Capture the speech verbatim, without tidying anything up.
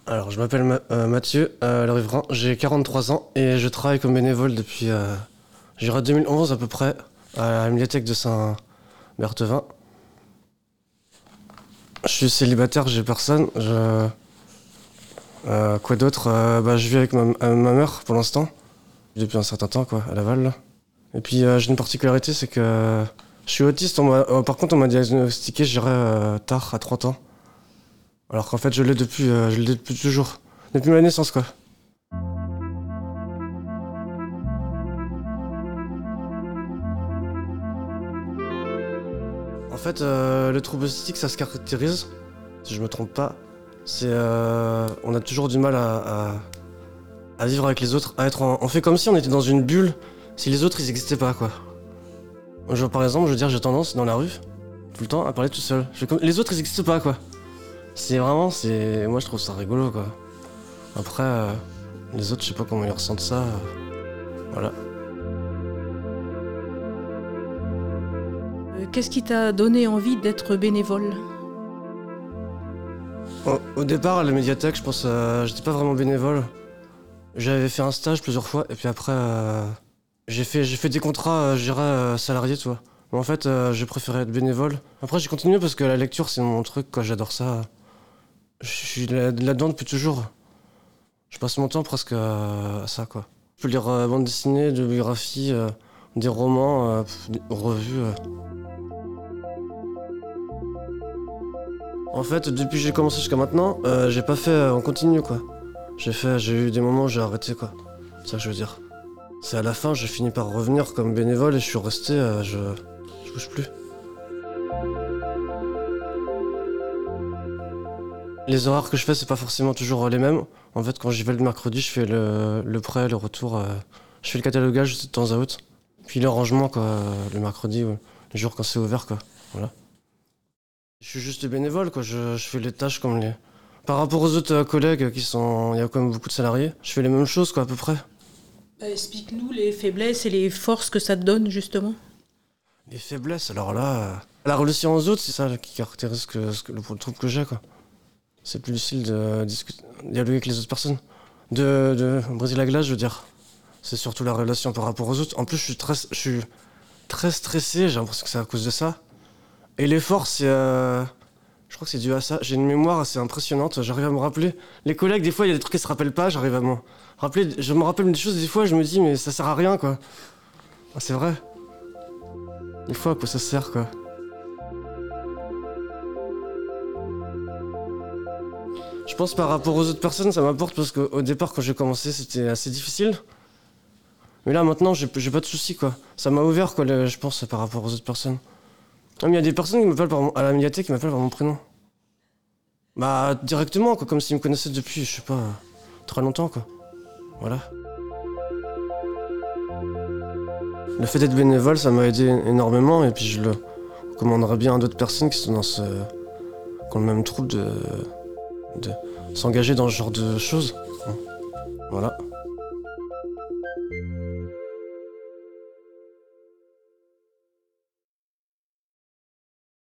Alors, je m'appelle Ma- euh, Mathieu euh, Le Riverain, j'ai quarante-trois ans et je travaille comme bénévole depuis euh, j'irai deux mille onze à peu près à la médiathèque de Saint-Berthevin. Je suis célibataire, j'ai personne. Je... euh, quoi d'autre Euh, bah, Je vis avec ma, euh, ma mère pour l'instant, depuis un certain temps, quoi, à Laval. Là. Et puis euh, j'ai une particularité, c'est que je suis autiste. On m'a- euh, par contre, on m'a diagnostiqué, je dirais, euh, tard, à trente ans. Alors qu'en fait, je l'ai depuis, euh, je l'ai depuis toujours. Depuis ma naissance, quoi. En fait, euh, le trouble autistique, ça se caractérise, si je me trompe pas, c'est euh, on a toujours du mal à, à, à vivre avec les autres, à être en, on fait comme si on était dans une bulle, si les autres ils existaient pas, quoi. Je, par exemple, je veux dire, j'ai tendance dans la rue, tout le temps, à parler tout seul. Je fais comme- les autres ils existent pas, quoi. C'est vraiment, c'est, moi je trouve ça rigolo, quoi. Après, euh, les autres, je sais pas comment ils ressentent ça, euh, voilà. Euh, Qu'est-ce qui t'a donné envie d'être bénévole? Au, au départ, à la médiathèque, je pense, euh, j'étais pas vraiment bénévole. J'avais fait un stage plusieurs fois, et puis après, euh, j'ai fait, j'ai fait des contrats, euh, je dirais, euh, salariés, tu vois. Mais en fait, euh, j'ai préféré être bénévole. Après, j'ai continué parce que la lecture, c'est mon truc, quoi, j'adore ça. Je suis là- là-dedans depuis toujours. Je passe mon temps presque à, à ça, quoi. Je peux lire euh, bande dessinée, de biographie, euh, des romans, euh, pff, des revues. euh. En fait, depuis que j'ai commencé jusqu'à maintenant, euh, j'ai pas fait euh, en continu, quoi. J'ai fait, j'ai eu des moments où j'ai arrêté, quoi. C'est ça que je veux dire. C'est à la fin, j'ai fini par revenir comme bénévole et je suis resté, euh, je, je bouge plus. Les horaires que je fais, c'est pas forcément toujours les mêmes. En fait, quand j'y vais le mercredi, je fais le, le prêt, le retour. euh, je fais le catalogage de temps à autre. Puis le rangement, quoi, euh, le mercredi, ouais, le jour quand c'est ouvert, quoi. Voilà. Je suis juste bénévole, quoi. Je, je fais les tâches comme les. Par rapport aux autres euh, collègues qui sont. Il y a quand même beaucoup de salariés. Je fais les mêmes choses, quoi, à peu près. Bah, explique-nous les faiblesses et les forces que ça te donne, justement. Les faiblesses, alors là. euh, La relation aux autres, c'est ça qui caractérise que, ce que, le, le trouble que j'ai, quoi. C'est plus difficile de discuter, dialoguer avec les autres personnes. De, de briser la glace, je veux dire. C'est surtout la relation par rapport aux autres. En plus, je suis très, je suis très stressé, j'ai l'impression que c'est à cause de ça. Et l'effort, c'est. euh, Je crois que c'est dû à ça. J'ai une mémoire assez impressionnante, j'arrive à me rappeler. Les collègues, des fois, il y a des trucs qu'ils se rappellent pas, j'arrive à me rappeler. Je me rappelle des choses, des fois, je me dis, mais ça sert à rien, quoi. Ah, c'est vrai. Des fois, à quoi ça sert, quoi. Je pense par rapport aux autres personnes, ça m'apporte parce qu'au départ, quand j'ai commencé, c'était assez difficile. Mais là, maintenant, j'ai j'ai pas de soucis, quoi. Ça m'a ouvert, quoi, le- je pense, par rapport aux autres personnes. Ah, mais il y a des personnes qui m'appellent par mon- à la médiathèque qui m'appellent par mon prénom. Bah, directement, quoi, comme s'ils me connaissaient depuis, je sais pas, très longtemps, quoi. Voilà. Le fait d'être bénévole, ça m'a aidé énormément, et puis je le recommanderais bien à d'autres personnes qui sont dans ce. qui ont le même trouble de. de s'engager dans ce genre de choses. Voilà.